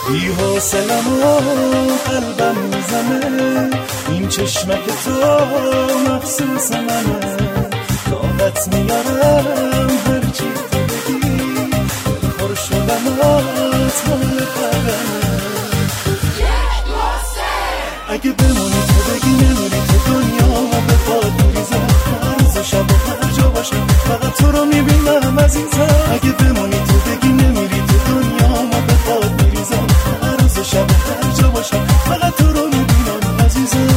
بی حوصلم و قلبم میزنه، این چشمک تو مخصوص منه، طاقت میارم هرچی تو بگی، دلخور شدم از حال قدمه. اگه بمونی تو بگی نمیری تو دنیا و به باد میریزم، روز و شب و هر جا باشم فقط تو رو میبینم عزیزم. اگه بمونی تو بگی نمیری تو دنیا و به باد میریزم، روز و شب و هر جا باشم فقط تو رو میبینم عزیزم.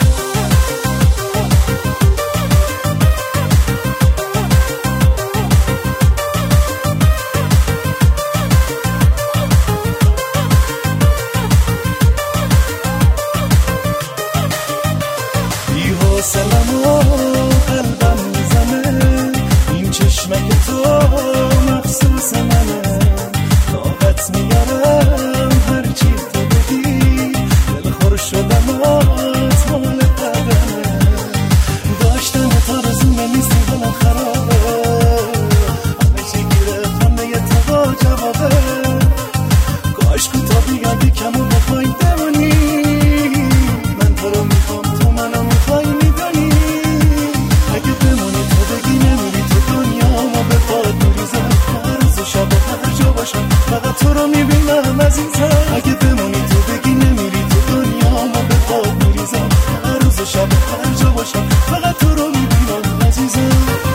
حوصلم و قلبم میزنه، این چشمک تو مخصوص منه، طاقت میارم هرچی تو بگی، دلخور شدم از حال قدمه. داشتن ترزونه نیستی دلم خرابه، همه چی گیره خانه تو با جوابه، کاش کوتا بیادی کمو بخوای بمونی، من تو رو میخوام تو منو میخوای میدونی. اگه بمونی تو بگی نمیری تو دنیا و به باد میریزم، روز و شب و هر جا باشم فقط تو رو میبینم عزیزم. اگه بمونی تو بگی نمیری تو دنیا و به باد میریزم، روز و شب و هر جا باشم فقط تو رو میبینم عزیزم.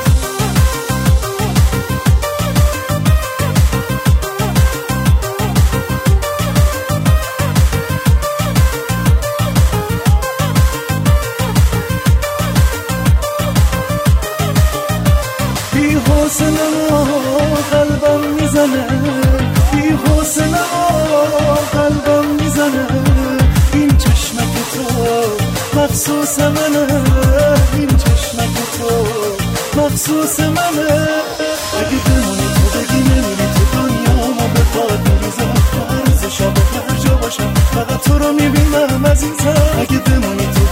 بی حوصلم و قلبم میزنه، بی حوصلم و قلبم میزنه، این چشمک تو مخصوص منه، این چشمک تو مخصوص منه. اگه بمونی تو بگی نمیری تو دنیا و به باد میریزم، روز شب و هر جا باشم فقط تو رو میبینم عزیزم. اگه بمونی تو